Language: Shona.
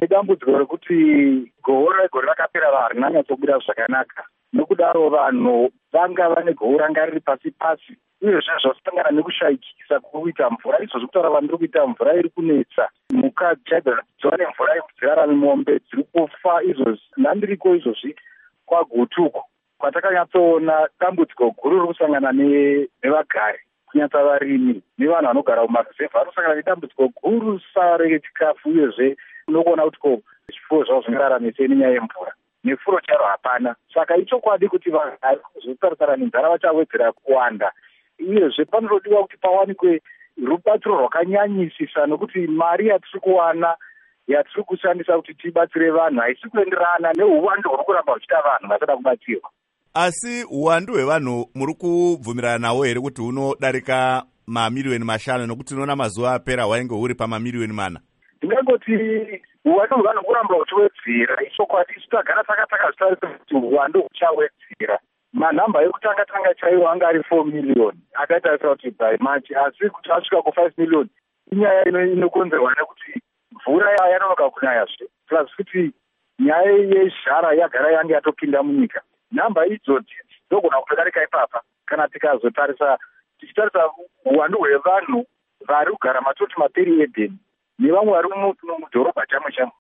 nedambudziko rekuti gohoro regore rakapera harina nyatsobuda zvakanaka. Nokudaro vanhu vanga vane gohoro ranga riri pasi pasi, uyezve zvasangana nekushayikisa kuita mvura. Izvozvi kutaura vandiri kuita mvura iri kunetsa, mhuka chaidza dziva nemvura dzirarame, mombe dziri kufa. Izvozvi ndandiriko izvozvi kwagutuko kwatakanyatsoona dambudziko guru riri kusangana nevagari, kunyatsa varimi nevanhu vanogara mumaruzevha vari kusangana nedambudziko guru rechikafu, uyezve unokuona kuti zvipfuwo zvavo zvingararamise nenyaya yemvura. Nefuro charo hapana. Saka ichokwadi kuti vagari kuzotarisana nenzara vachawedzera kuwanda, uyezve panotodiwa kuti pawanikwe rubatsiro rwakanyanyisisa, nokuti mari yatiri kuwana yatiri kushandisa kuti tibatsire vanhu haisi kuenderana neuwandu huri kuramba huchiita vanhu vasada kubatsirwa. Asi uwandu hwevanhu muri kubvumirana nawo here kuti hunodarika mamiliyoni 5, nokuti unoona mazuva apera hwainge huri pamamiliyoni 4? Ndingangoti uwandu hwevanhu kuramba huchiwedzera. Ichokwadi isu tagara takazvitarisa kuti uwandu huchawedzera. Manhamba ekutanga chaiwo anga ari 4 miliyoni, akatarisa kuti by March, asi kuti asvika ku5 miliyoni inyaya inokonzerwa nekuti mvura yanonoka kunayazve, plus kuti nyaya yezhara yagara yange yatopinda munyika. Nhamba idzodzi dzogona kutodarika ipapa kana tichitarisa uwandu hwevanhu vari kugara matoti maperi Eden nevamwe vari mudhorobha chamwe chamwe.